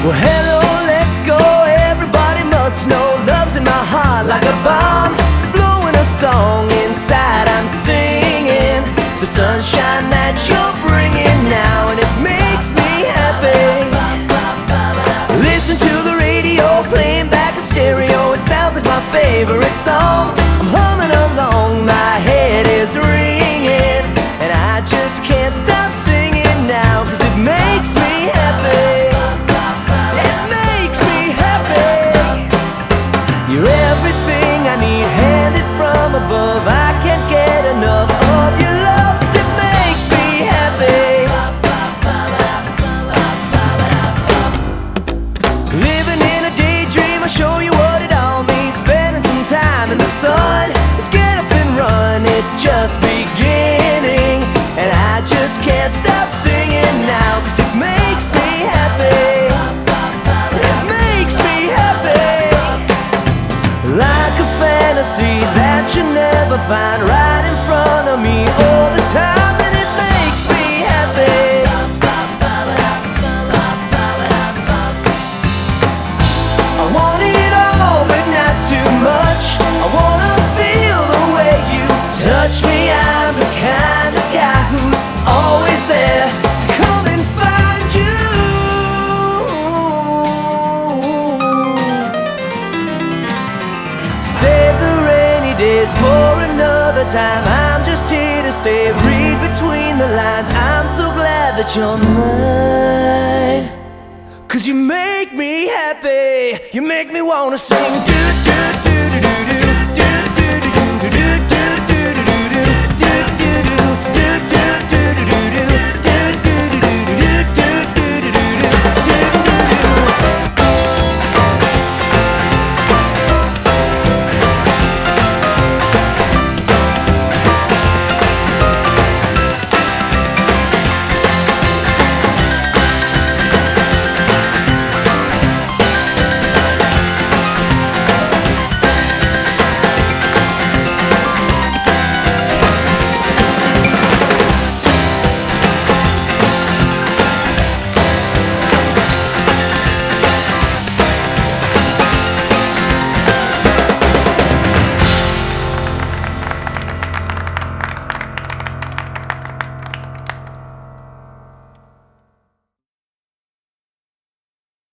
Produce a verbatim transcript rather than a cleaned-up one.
Well, hello, let's go. Everybody must know love's in my heart like a bomb, blowing a song inside. I'm singing the sunshine that you're bringing now, and it makes me happy. Listen to the radio playing back in stereo. It sounds like my favorite song. I'm humming along, my head is ringing, and I just can't stop singing now, 'cause it makes me happy. It makes me happy. You're everything I need, handed from above. I can't get enough of your love, 'cause it makes me happy. Living in a daydream, I'll show you what it all means. Spending some time in the sun. Let's get up and run, it's just beginning, and I just can't stop singing now, 'cause it makes me happy. It makes me happy. Like a fantasy that you never find, right in front of me all the time, and it makes me happy. I want it all, but not too much. I wanna feel the way you touch me. I'm the kind of guy who's always there to come and find you. Save the rainy days for another time. I'm just here to say, read between the lines. I'm so glad that you're mine, 'cause you make me happy. You make me wanna sing. Do